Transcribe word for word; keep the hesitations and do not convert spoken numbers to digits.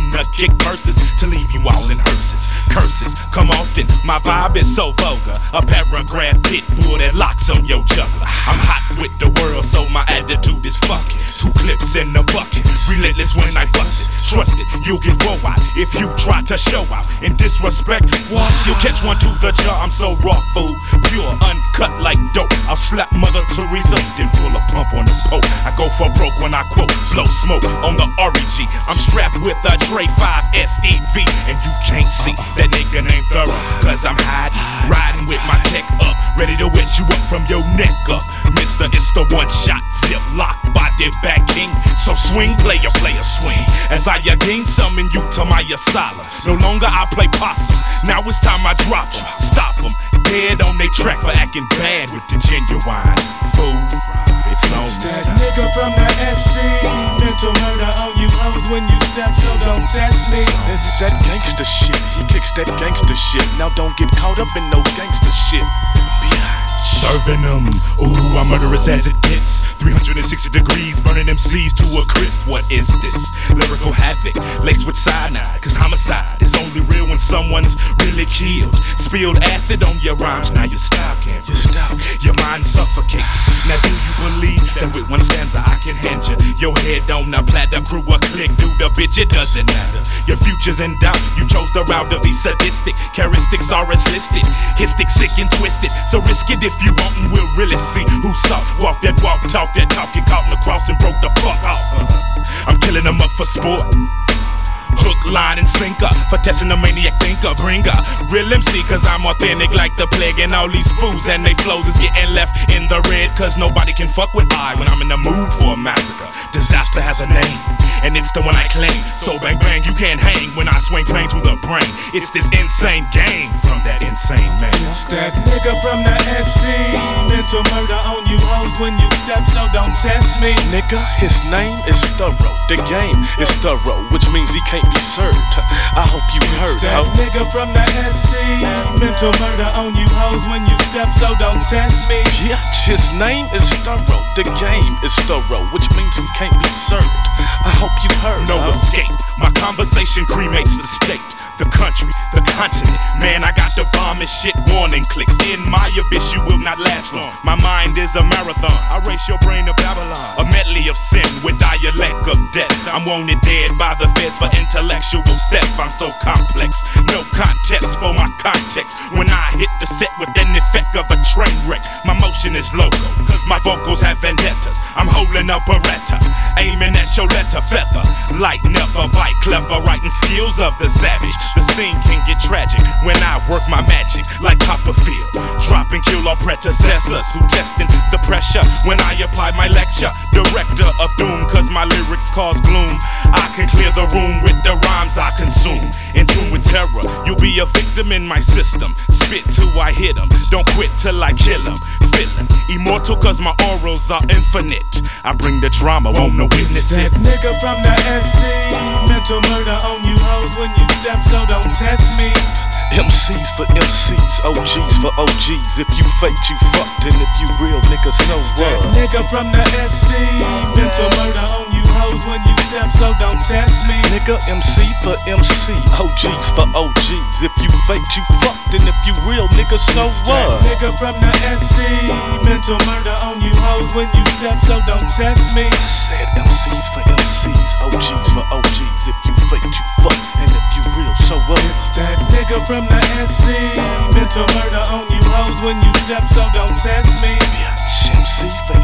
to kick verses to leave you all in hearses. Curses come often, my vibe is so vulgar. A paragraph pit bull that locks on your juggler. I'm hot with the world, so my attitude is fucking. Two clips in the bucket, relentless when I bust it. Trust it, you'll get woe out if you try to show out. In disrespect, wow, you'll catch one to the jaw. I'm so raw, fool, pure, uncut like dope. I'll slap Mother Teresa, then pull a pump on the pope. I go for broke when I quote, blow smoke on the R E G. I'm strapped with a Dre five S E V, and you can't see that nigga named Thorough, cause I'm hiding, riding with my tech up, ready to wet you up from your neck up. Mister, it's the one shot, zip lock, body back king. So swing, player, player, swing. As I again summon you to my asylum. No longer I play possum, now it's time I drop them. Stop them, dead on they track for acting bad with the genuine fool. It's on that nigga from the S C, mental murder on you hoes when you step, so don't test me. This is that gangster shit, he kicks that gangster shit. Now don't get caught up in no gangster shit. Serving them, ooh, I'm murderous as it gets. three hundred sixty degrees, burning M Cs to a crisp. What is this? Lyrical havoc, laced with cyanide. Cause homicide is only real when someone's really killed. Spilled acid on your rhymes, now your style can't Your style, your mind suffocates. Now do you believe that with one stanza I can hand you your head on a platter, crew a click, do the bitch, it doesn't matter. Your future's in doubt, you chose the route to be sadistic. Characteristics are as listed, histic, sick and twisted. So risk it if you want and we'll really see who saw. Walk that walk, talk that talk, get caught in the cross and broke the fuck off. I'm killing them up for sport. Hook, line, and sinker for testing the maniac thinker. Bring a real M C, cause I'm authentic like the plague. And all these fools and they flows is getting left in the red, cause nobody can fuck with I when I'm in the mood for a massacre. Disaster has a name, and it's the one I claim. So bang bang, you can't hang when I swing pain to the brain. It's this insane game from that insane man. It's that nigga from the S C, mental murder on you hoes when you step, so don't test me. Nigga, his name is Thorough. The game is thorough, which means he can't be served. I hope you heard. It's that nigga from the S C, mental murder on you hoes when you step, so don't test me. Yeah, his name is Thorough. The game is thorough, which means he can't be served. I hope you heard. No huh? escape. My conversation cremates the state, the country, the continent. Man, I got the bomb and shit warning clicks. In my abyss, you will not last long. My mind is a marathon. I race your brain to Babylon. A medley of sin with dialect of death. I'm wanted dead by the feds for intellectual theft. I'm so complex. No contest for my context. When I hit the set with an effect of a train wreck, my motion is local, cause my vocals have vendettas. I'm holding a Beretta, aiming at your letter feather. Like never bite, clever writing skills of the savage. The scene can get tragic when I work my magic like Copperfield, dropping kill all predecessors who testing the pressure when I apply my lecture. Director of doom, cause my lyrics cause gloom. I can clear the room with the rhymes I consume. In tune with terror, you'll be a victim in my system. Spit till I hit 'em, don't quit till I kill 'em. Feeling immortal cause my orals are infinite. I bring the drama, won't no witness it. That nigga from the S C, mental murder on you hoes when you step, so don't test me. M Cs for M Cs, O Gs for O Gs. If you fake, you fucked, and if you real, nigga, so what? That nigga from the S C, mental murder on you hoes when you step, so don't test me. Nigga, M C for M C, O Gs for O Gs. If you fake, you fucked, and if you real, nigga, so what? That nigga from the S C, mental murder on you hoes when you step, so don't test me. I said M Cs for M Cs, O Gs for O Gs. If you fake, you fucked, and if you real, so what? It's that nigga from the S C, mental murder on you hoes when you step, so don't test me. Yeah, M Cs for